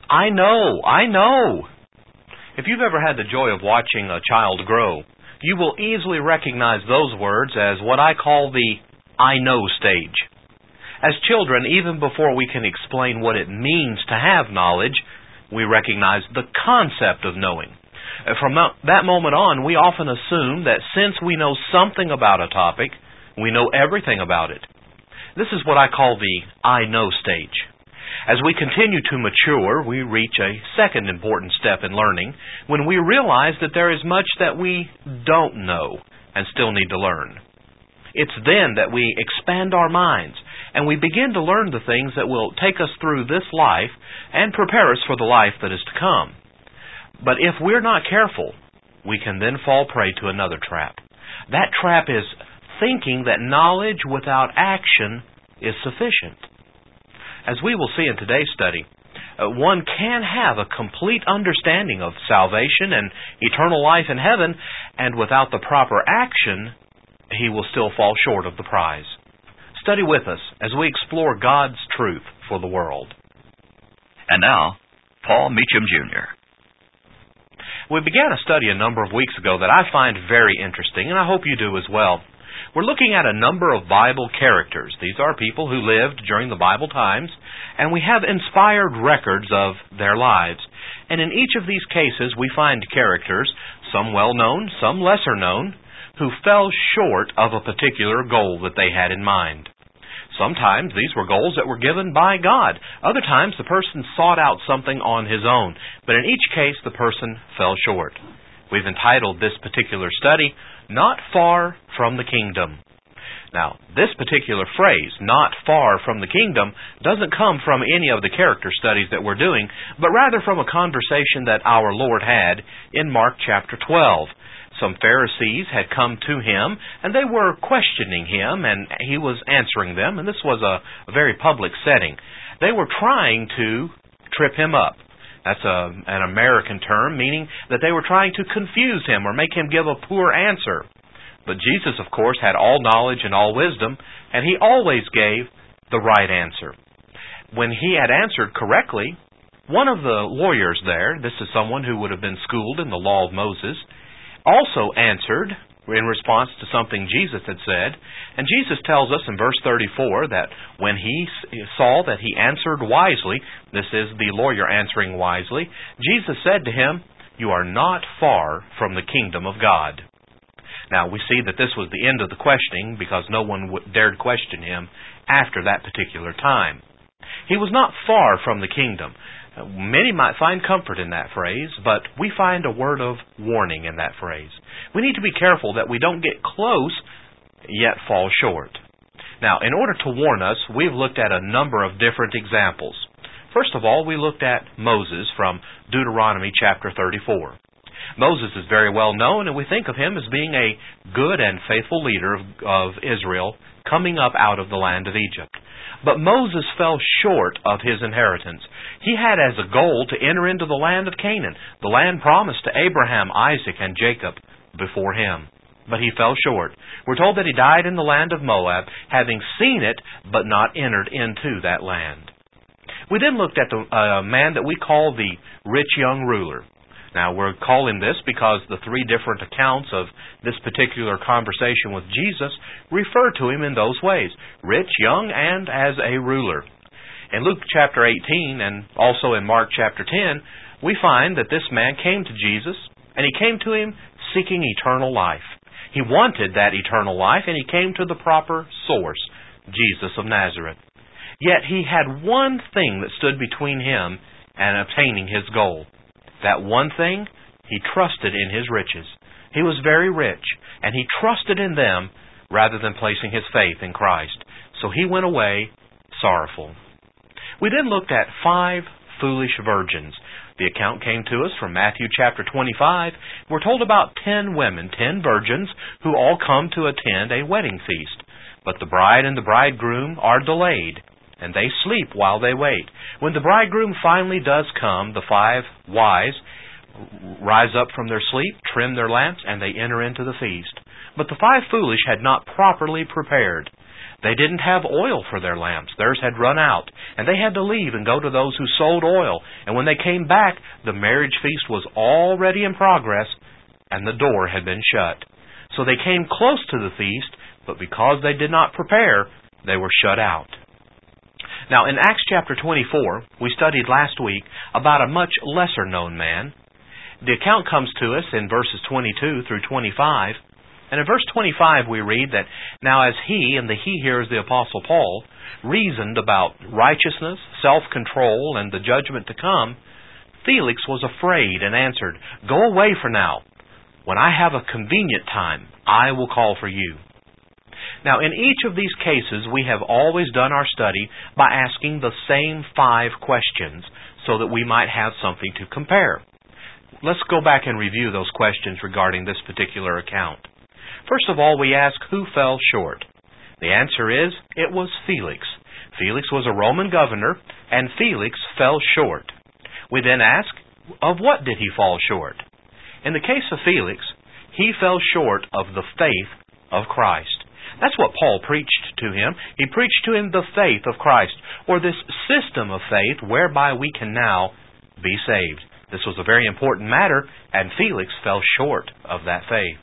I know. If you've ever had the joy of watching a child grow, you will easily recognize those words as what I call the I know stage. As children, even before we can explain what it means to have knowledge, we recognize the concept of knowing. From that moment on, we often assume that since we know something about a topic, we know everything about it. This is what I call the I know stage. As we continue to mature, we reach a second important step in learning when we realize that there is much that we don't know and still need to learn. It's then that we expand our minds and we begin to learn the things that will take us through this life and prepare us for the life that is to come. But if we're not careful, we can then fall prey to another trap. That trap is thinking that knowledge without action is sufficient. As we will see in today's study, one can have a complete understanding of salvation and eternal life in heaven, and without the proper action, he will still fall short of the prize. Study with us as we explore God's truth for the world. And now, Paul Meacham, Jr. We began a study a number of weeks ago that I find very interesting, and I hope you do as well. We're looking at a number of Bible characters. These are people who lived during the Bible times, and we have inspired records of their lives. And in each of these cases, we find characters, some well-known, some lesser-known, who fell short of a particular goal that they had in mind. Sometimes these were goals that were given by God. Other times the person sought out something on his own. But in each case, the person fell short. We've entitled this particular study, Not Far from the Kingdom. Now, this particular phrase, not far from the kingdom, doesn't come from any of the character studies that we're doing, but rather from a conversation that our Lord had in Mark chapter 12. Some Pharisees had come to him, and they were questioning him, and he was answering them, and this was a very public setting. They were trying to trip him up. That's an American term, meaning that they were trying to confuse him or make him give a poor answer. But Jesus, of course, had all knowledge and all wisdom, and he always gave the right answer. When he had answered correctly, one of the lawyers there, this is someone who would have been schooled in the law of Moses, also answered in response to something Jesus had said. And Jesus tells us in verse 34 that when he saw that he answered wisely, this is the lawyer answering wisely, Jesus said to him, "You are not far from the kingdom of God." Now, we see that this was the end of the questioning because no one dared question him after that particular time. He was not far from the kingdom. Many might find comfort in that phrase, but we find a word of warning in that phrase. We need to be careful that we don't get close, yet fall short. Now, in order to warn us, we've looked at a number of different examples. First of all, we looked at Moses from Deuteronomy chapter 34. Moses is very well known, and we think of him as being a good and faithful leader of Israel coming up out of the land of Egypt. But Moses fell short of his inheritance. He had as a goal to enter into the land of Canaan, the land promised to Abraham, Isaac, and Jacob before him. But he fell short. We're told that he died in the land of Moab, having seen it, but not entered into that land. We then looked at the man that we call the rich young ruler. Now, we're calling this because the three different accounts of this particular conversation with Jesus refer to him in those ways, rich, young, and as a ruler. In Luke chapter 18 and also in Mark chapter 10, we find that this man came to Jesus, and he came to him seeking eternal life. He wanted that eternal life, and he came to the proper source, Jesus of Nazareth. Yet he had one thing that stood between him and obtaining his goal. That one thing, he trusted in his riches. He was very rich, and he trusted in them rather than placing his faith in Christ. So he went away sorrowful. We then looked at 5 foolish virgins. The account came to us from Matthew chapter 25. We're told about 10 women, 10 virgins, who all come to attend a wedding feast. But the bride and the bridegroom are delayed, and they sleep while they wait. When the bridegroom finally does come, the 5 wise rise up from their sleep, trim their lamps, and they enter into the feast. But the 5 foolish had not properly prepared. They didn't have oil for their lamps. Theirs had run out, and they had to leave and go to those who sold oil. And when they came back, the marriage feast was already in progress, and the door had been shut. So they came close to the feast, but because they did not prepare, they were shut out. Now, in Acts chapter 24, we studied last week about a much lesser-known man. The account comes to us in verses 22 through 25. And in verse 25 we read that, "Now as he," and the he here is the Apostle Paul, "reasoned about righteousness, self-control, and the judgment to come, Felix was afraid and answered, 'Go away for now. When I have a convenient time, I will call for you.'" Now, in each of these cases, we have always done our study by asking the same 5 questions so that we might have something to compare. Let's go back and review those questions regarding this particular account. First of all, we ask, who fell short? The answer is, it was Felix. Felix was a Roman governor, and Felix fell short. We then ask, of what did he fall short? In the case of Felix, he fell short of the faith of Christ. That's what Paul preached to him. He preached to him the faith of Christ, or this system of faith whereby we can now be saved. This was a very important matter, and Felix fell short of that faith.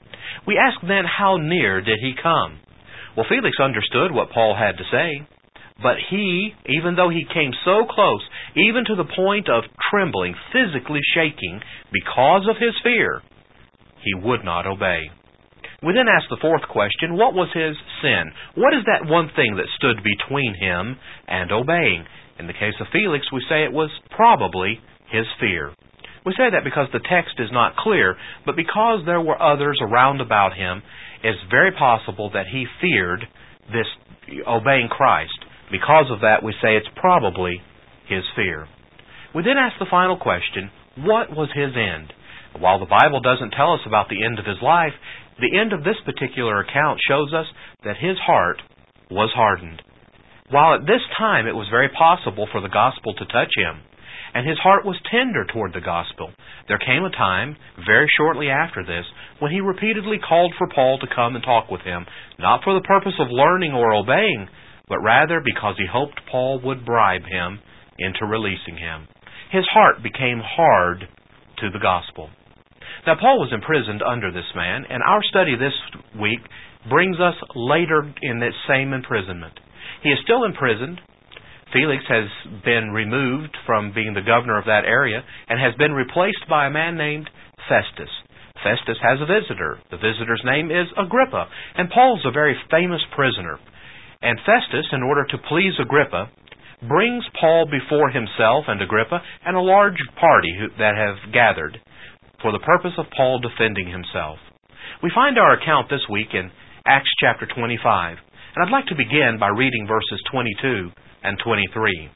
We ask then, how near did he come? Well, Felix understood what Paul had to say, but he, even though he came so close, even to the point of trembling, physically shaking because of his fear, he would not obey. We then ask the fourth question, what was his sin? What is that one thing that stood between him and obeying? In the case of Felix, we say it was probably his fear. We say that because the text is not clear, but because there were others around about him, it's very possible that he feared this obeying Christ. Because of that, we say it's probably his fear. We then ask the final question, what was his end? While the Bible doesn't tell us about the end of his life, the end of this particular account shows us that his heart was hardened. While at this time it was very possible for the gospel to touch him, and his heart was tender toward the gospel, there came a time, very shortly after this, when he repeatedly called for Paul to come and talk with him, not for the purpose of learning or obeying, but rather because he hoped Paul would bribe him into releasing him. His heart became hard to the gospel. Now, Paul was imprisoned under this man, and our study this week brings us later in this same imprisonment. He is still imprisoned. Felix has been removed from being the governor of that area and has been replaced by a man named Festus. Festus has a visitor. The visitor's name is Agrippa, and Paul's a very famous prisoner. And Festus, in order to please Agrippa, brings Paul before himself and Agrippa and a large party that have gathered for the purpose of Paul defending himself. We find our account this week in Acts chapter 25, and I'd like to begin by reading verses 22 and 23.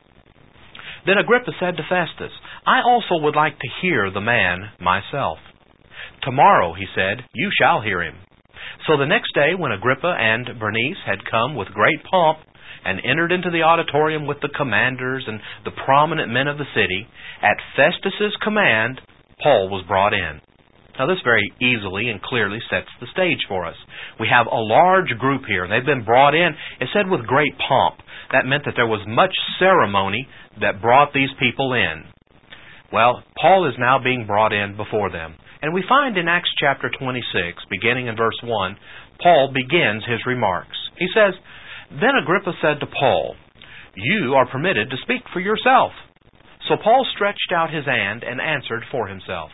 Then Agrippa said to Festus, "I also would like to hear the man myself." "Tomorrow," he said, "you shall hear him." So the next day, when Agrippa and Bernice had come with great pomp and entered into the auditorium with the commanders and the prominent men of the city, at Festus's command, Paul was brought in. Now this very easily and clearly sets the stage for us. We have a large group here. They've been brought in, it said, with great pomp. That meant that there was much ceremony that brought these people in. Well, Paul is now being brought in before them. And we find in Acts chapter 26, beginning in verse 1, Paul begins his remarks. He says, "Then Agrippa said to Paul, 'You are permitted to speak for yourself.' So Paul stretched out his hand and answered for himself.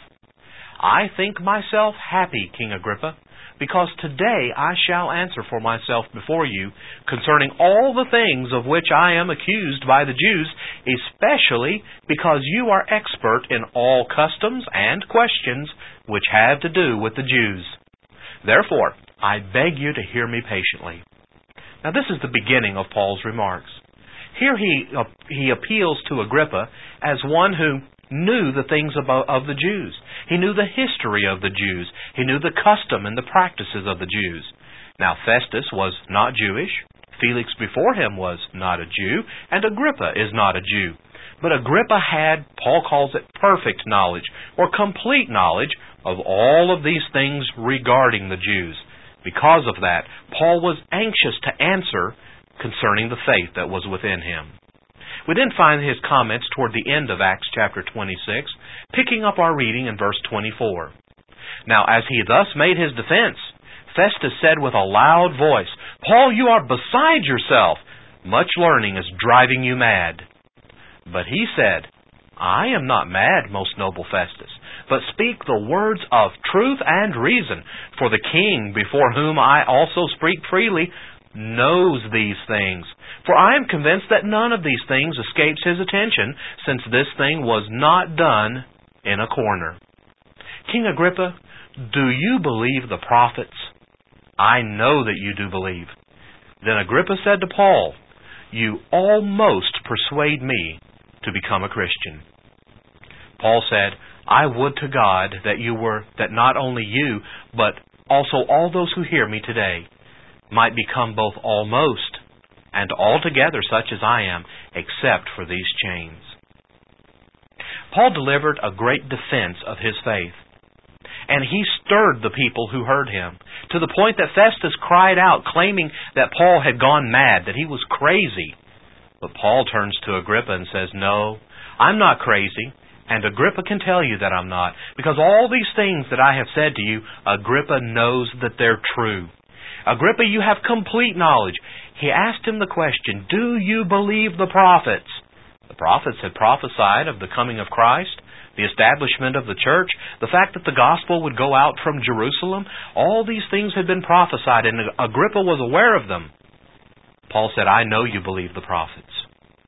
'I think myself happy, King Agrippa, because today I shall answer for myself before you concerning all the things of which I am accused by the Jews, especially because you are expert in all customs and questions which have to do with the Jews. Therefore, I beg you to hear me patiently.'" Now this is the beginning of Paul's remarks. Here he appeals to Agrippa as one who knew the things of the Jews. He knew the history of the Jews. He knew the custom and the practices of the Jews. Now Festus was not Jewish. Felix before him was not a Jew. And Agrippa is not a Jew. But Agrippa had, Paul calls it, perfect knowledge or complete knowledge of all of these things regarding the Jews. Because of that, Paul was anxious to answer concerning the faith that was within him. We then find his comments toward the end of Acts chapter 26, picking up our reading in verse 24. Now, as he thus made his defense, Festus said with a loud voice, "Paul, you are beside yourself. Much learning is driving you mad." But he said, "I am not mad, most noble Festus, but speak the words of truth and reason. For the king, before whom I also speak freely, knows these things. For I am convinced that none of these things escapes his attention, since this thing was not done in a corner." King Agrippa, do you believe the prophets? I know that you do believe. Then Agrippa said to Paul, "You almost persuade me to become a Christian." Paul said, "I would to God that not only you, but also all those who hear me today might become both almost and altogether such as I am, except for these chains." Paul delivered a great defense of his faith, and he stirred the people who heard him, to the point that Festus cried out, claiming that Paul had gone mad, that he was crazy. But Paul turns to Agrippa and says, "No, I'm not crazy, and Agrippa can tell you that I'm not, because all these things that I have said to you, Agrippa knows that they're true." Agrippa, you have complete knowledge. He asked him the question, "Do you believe the prophets?" The prophets had prophesied of the coming of Christ, the establishment of the church, the fact that the gospel would go out from Jerusalem. All these things had been prophesied, and Agrippa was aware of them. Paul said, "I know you believe the prophets."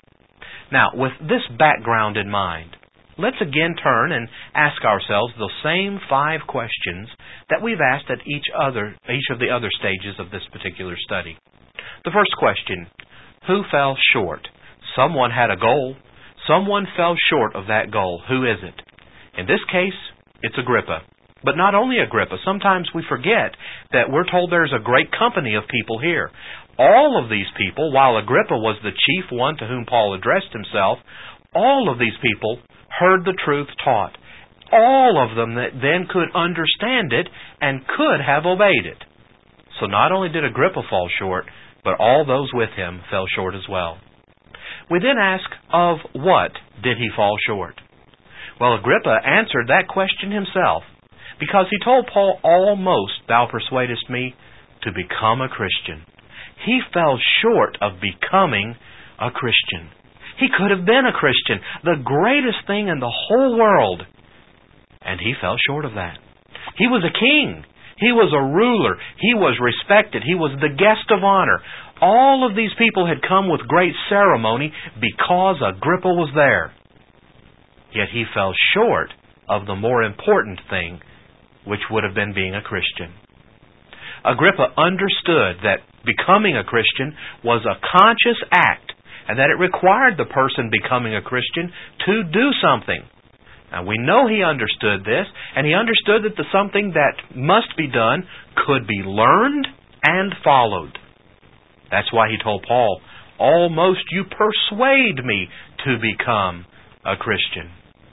Now, with this background in mind, let's again turn and ask ourselves the same 5 questions that we've asked at each of the other stages of this particular study. The first question, who fell short? Someone had a goal. Someone fell short of that goal. Who is it? In this case, it's Agrippa. But not only Agrippa. Sometimes we forget that we're told there's a great company of people here. All of these people, while Agrippa was the chief one to whom Paul addressed himself, all of these people heard the truth taught. All of them that then could understand it and could have obeyed it. So not only did Agrippa fall short, but all those with him fell short as well. We then ask, of what did he fall short? Well, Agrippa answered that question himself, because he told Paul, "Almost thou persuadest me to become a Christian." He fell short of becoming a Christian. He could have been a Christian, the greatest thing in the whole world, and he fell short of that. He was a king. He was a ruler. He was respected. He was the guest of honor. All of these people had come with great ceremony because Agrippa was there. Yet he fell short of the more important thing, which would have been being a Christian. Agrippa understood that becoming a Christian was a conscious act, and that it required the person becoming a Christian to do something. Now, we know he understood this, and he understood that the something that must be done could be learned and followed. That's why he told Paul, "Almost you persuade me to become a Christian."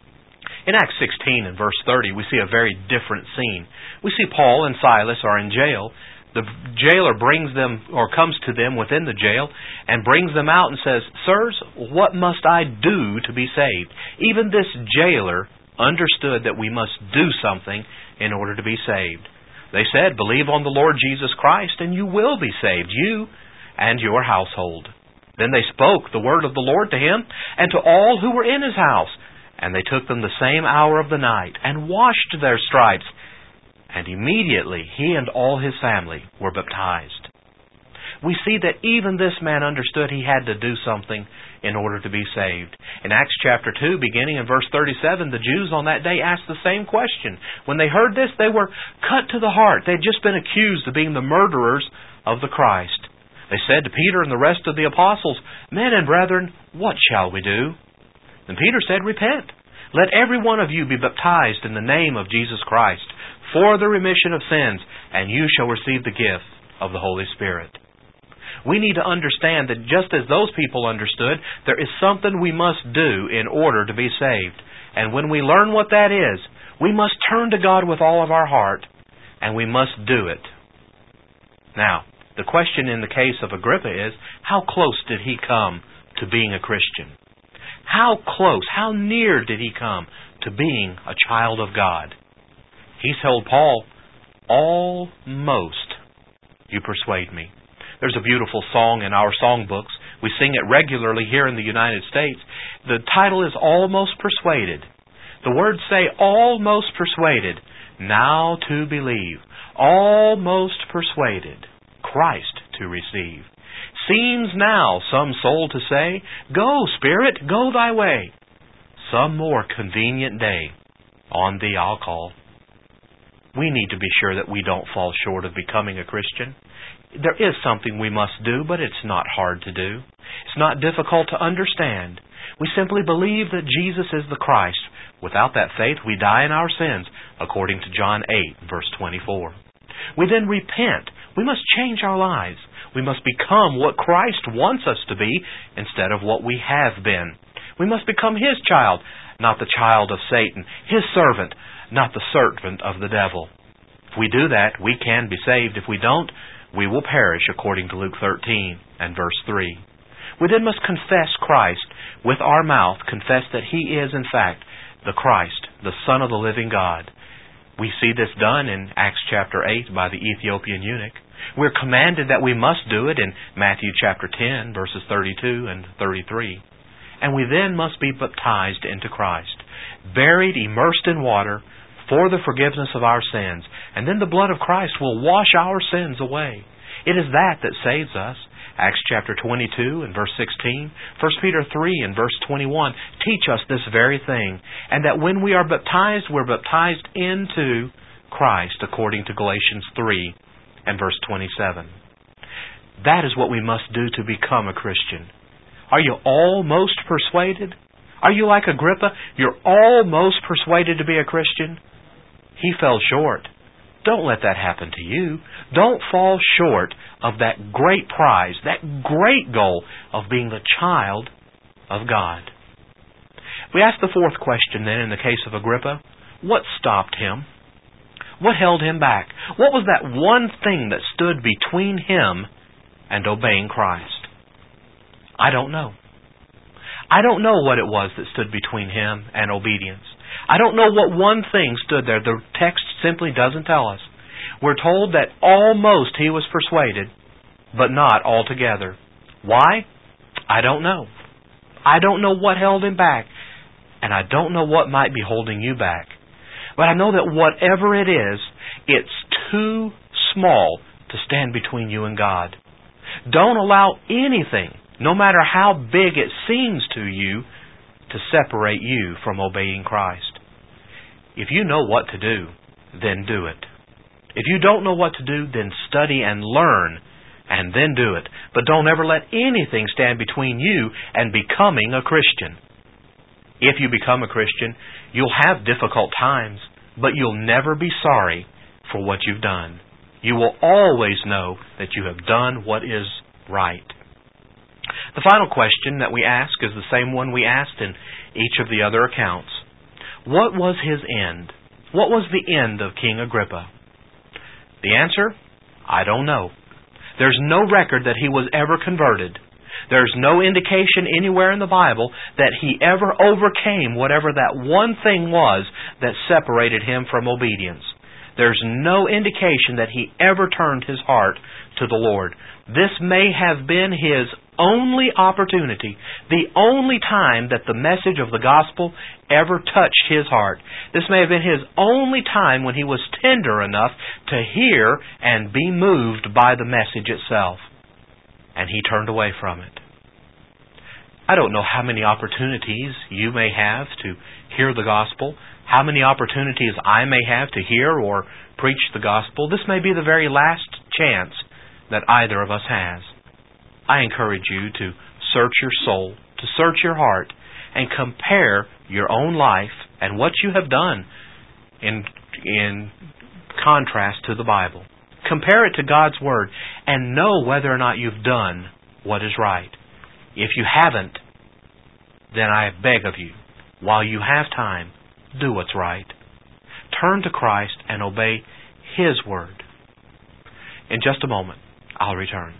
In Acts 16 and verse 30, we see a very different scene. We see Paul and Silas are in jail. The jailer brings them, or comes to them within the jail, and brings them out and says, "Sirs, what must I do to be saved?" Even this jailer understood that we must do something in order to be saved. They said, "Believe on the Lord Jesus Christ, and you will be saved, you and your household." Then they spoke the word of the Lord to him and to all who were in his house. And they took them the same hour of the night, and washed their stripes. And immediately he and all his family were baptized. We see that even this man understood he had to do something in order to be saved. In Acts chapter 2, beginning in verse 37, the Jews on that day asked the same question. When they heard this, they were cut to the heart. They had just been accused of being the murderers of the Christ. They said to Peter and the rest of the apostles, "Men and brethren, what shall we do?" Then Peter said, "Repent. Let every one of you be baptized in the name of Jesus Christ for the remission of sins, and you shall receive the gift of the Holy Spirit." We need to understand that just as those people understood, there is something we must do in order to be saved. And when we learn what that is, we must turn to God with all of our heart, and we must do it. Now, the question in the case of Agrippa is, how close did he come to being a Christian? How close, how near did he come to being a child of God? He's told Paul, almost you persuade me. There's a beautiful song in our songbooks. We sing it regularly here in the United States. The title is Almost Persuaded. The words say, almost persuaded, now to believe, almost persuaded, Christ to receive. Seems now some soul to say, go, Spirit, go thy way. Some more convenient day on thee I'll call. We need to be sure that we don't fall short of becoming a Christian. There is something we must do, but it's not hard to do. It's not difficult to understand. We simply believe that Jesus is the Christ. Without that faith, we die in our sins, according to John 8, verse 24. We then repent. We must change our lives. We must become what Christ wants us to be instead of what we have been. We must become His child, not the child of Satan, His servant, not the servant of the devil. If we do that, we can be saved. If we don't, we will perish, according to Luke 13 and verse 3. We then must confess Christ with our mouth, confess that He is, in fact, the Christ, the Son of the living God. We see this done in Acts chapter 8 by the Ethiopian eunuch. We're commanded that we must do it in Matthew chapter 10, verses 32 and 33. And we then must be baptized into Christ, buried, immersed in water for the forgiveness of our sins. And then the blood of Christ will wash our sins away. It is that saves us. Acts chapter 22 and verse 16, 1 Peter 3 and verse 21 teach us this very thing, and that when we are baptized, we're baptized into Christ, according to Galatians 3 and verse 27. That is what we must do to become a Christian. Are you almost persuaded? Are you like Agrippa? You're almost persuaded to be a Christian? He fell short. Don't let that happen to you. Don't fall short of that great prize, that great goal of being the child of God. We ask the fourth question then in the case of Agrippa. What stopped him? What held him back? What was that one thing that stood between him and obeying Christ? I don't know. I don't know what it was that stood between him and obedience. I don't know what one thing stood there. The text simply doesn't tell us. We're told that almost he was persuaded, but not altogether. Why? I don't know. I don't know what held him back, and I don't know what might be holding you back. But I know that whatever it is, it's too small to stand between you and God. Don't allow anything, no matter how big it seems to you, to separate you from obeying Christ. If you know what to do, then do it. If you don't know what to do, then study and learn, and then do it. But don't ever let anything stand between you and becoming a Christian. If you become a Christian, you'll have difficult times, but you'll never be sorry for what you've done. You will always know that you have done what is right. The final question that we ask is the same one we asked in each of the other accounts. What was his end? What was the end of King Agrippa? The answer? I don't know. There's no record that he was ever converted. There's no indication anywhere in the Bible that he ever overcame whatever that one thing was that separated him from obedience. There's no indication that he ever turned his heart to the Lord. This may have been his only opportunity, the only time that the message of the gospel ever touched his heart. This may have been his only time when he was tender enough to hear and be moved by the message itself. And he turned away from it. I don't know how many opportunities you may have to hear the gospel, how many opportunities I may have to hear or preach the gospel. This may be the very last chance that either of us has. I encourage you to search your soul, to search your heart, and compare your own life and what you have done in contrast to the Bible. Compare it to God's Word and know whether or not you've done what is right. If you haven't, then I beg of you, while you have time, do what's right. Turn to Christ and obey His Word. In just a moment, I'll return.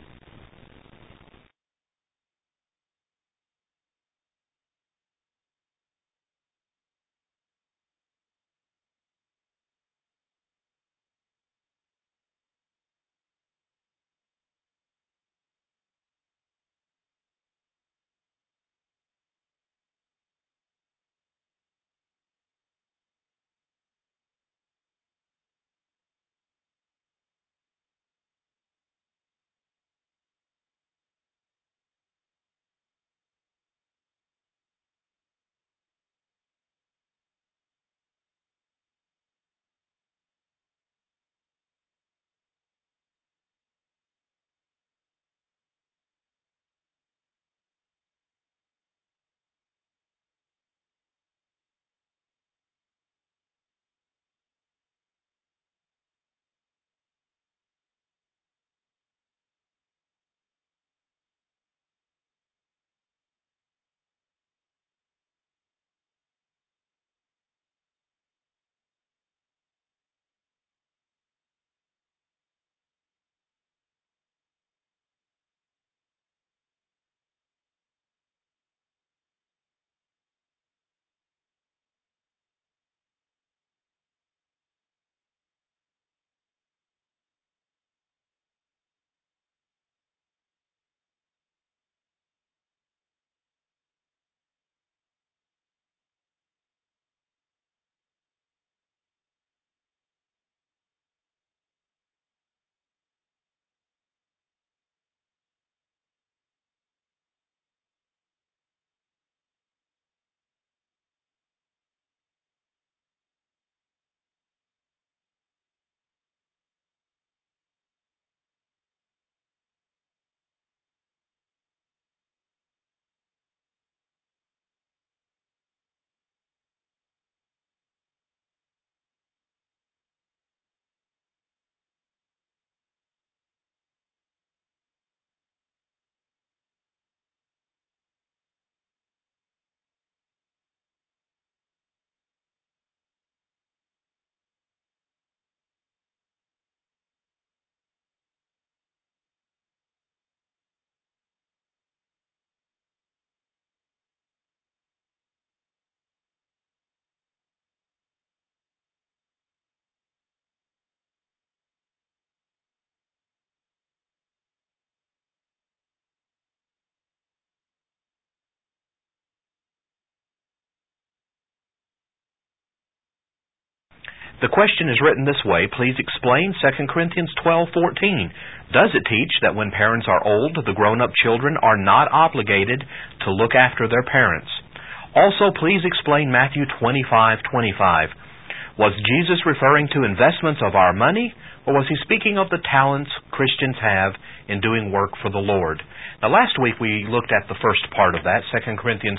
The question is written this way. Please explain 2 Corinthians 12:14. Does it teach that when parents are old, the grown-up children are not obligated to look after their parents? Also, please explain Matthew 25:25. Was Jesus referring to investments of our money, or was he speaking of the talents Christians have in doing work for the Lord? Now, last week we looked at the first part of that, 2 Corinthians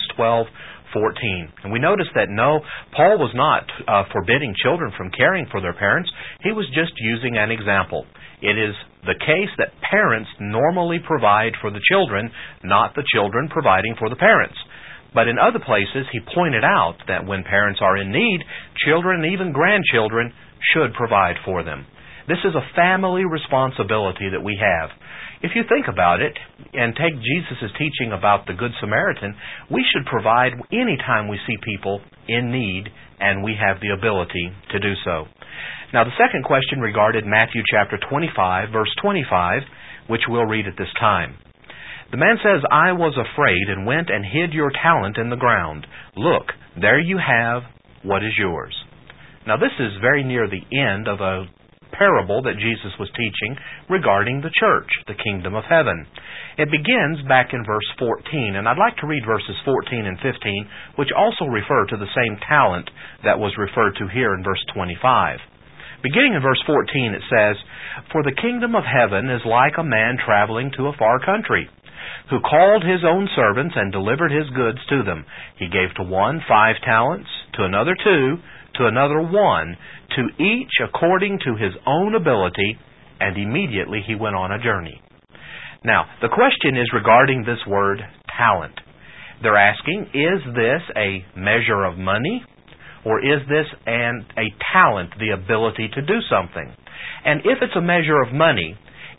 12:14. And we noticed that no, Paul was not forbidding children from caring for their parents. He was just using an example. It is the case that parents normally provide for the children, not the children providing for the parents. But in other places, he pointed out that when parents are in need, children and even grandchildren should provide for them. This is a family responsibility that we have. If you think about it and take Jesus' teaching about the Good Samaritan, we should provide any time we see people in need and we have the ability to do so. Now, the second question regarded Matthew chapter 25, verse 25, which we'll read at this time. The man says, I was afraid and went and hid your talent in the ground. Look, there you have what is yours. Now, this is very near the end of a parable that Jesus was teaching regarding the church, the kingdom of heaven. It begins back in verse 14, and I'd like to read verses 14 and 15, which also refer to the same talent that was referred to here in verse 25. Beginning in verse 14, it says, For the kingdom of heaven is like a man traveling to a far country, who called his own servants and delivered his goods to them. He gave to one 5 talents, to another 2, to another 1, to each according to his own ability, and immediately he went on a journey. Now, the question is regarding this word talent. They're asking, is this a measure of money, or is this a talent, the ability to do something? And if it's a measure of money,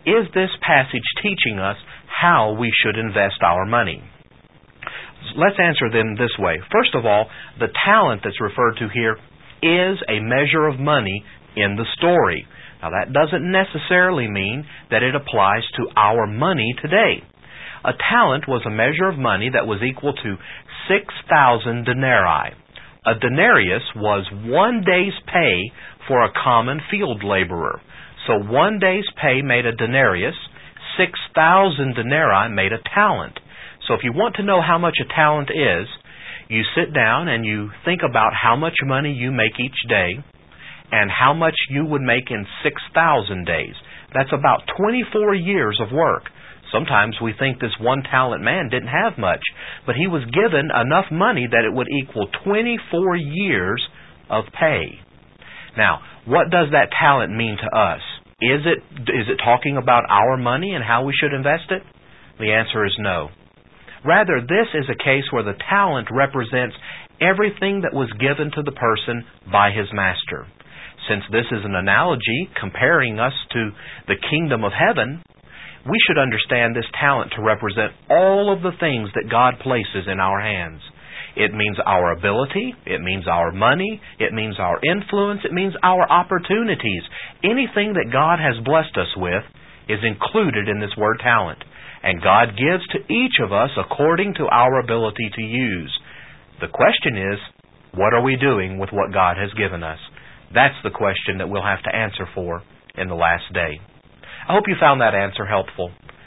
is this passage teaching us how we should invest our money? Let's answer them this way. First of all, the talent that's referred to here is a measure of money in the story. Now, that doesn't necessarily mean that it applies to our money today. A talent was a measure of money that was equal to 6,000 denarii. A denarius was 1 day's pay for a common field laborer. So 1 day's pay made a denarius, 6,000 denarii made a talent. So if you want to know how much a talent is, you sit down and you think about how much money you make each day and how much you would make in 6,000 days. That's about 24 years of work. Sometimes we think this one talent man didn't have much, but he was given enough money that it would equal 24 years of pay. Now, what does that talent mean to us? Is it talking about our money and how we should invest it? The answer is no. Rather, this is a case where the talent represents everything that was given to the person by his master. Since this is an analogy comparing us to the kingdom of heaven, we should understand this talent to represent all of the things that God places in our hands. It means our ability, it means our money, it means our influence, it means our opportunities. Anything that God has blessed us with is included in this word talent. And God gives to each of us according to our ability to use. The question is, what are we doing with what God has given us? That's the question that we'll have to answer for in the last day. I hope you found that answer helpful.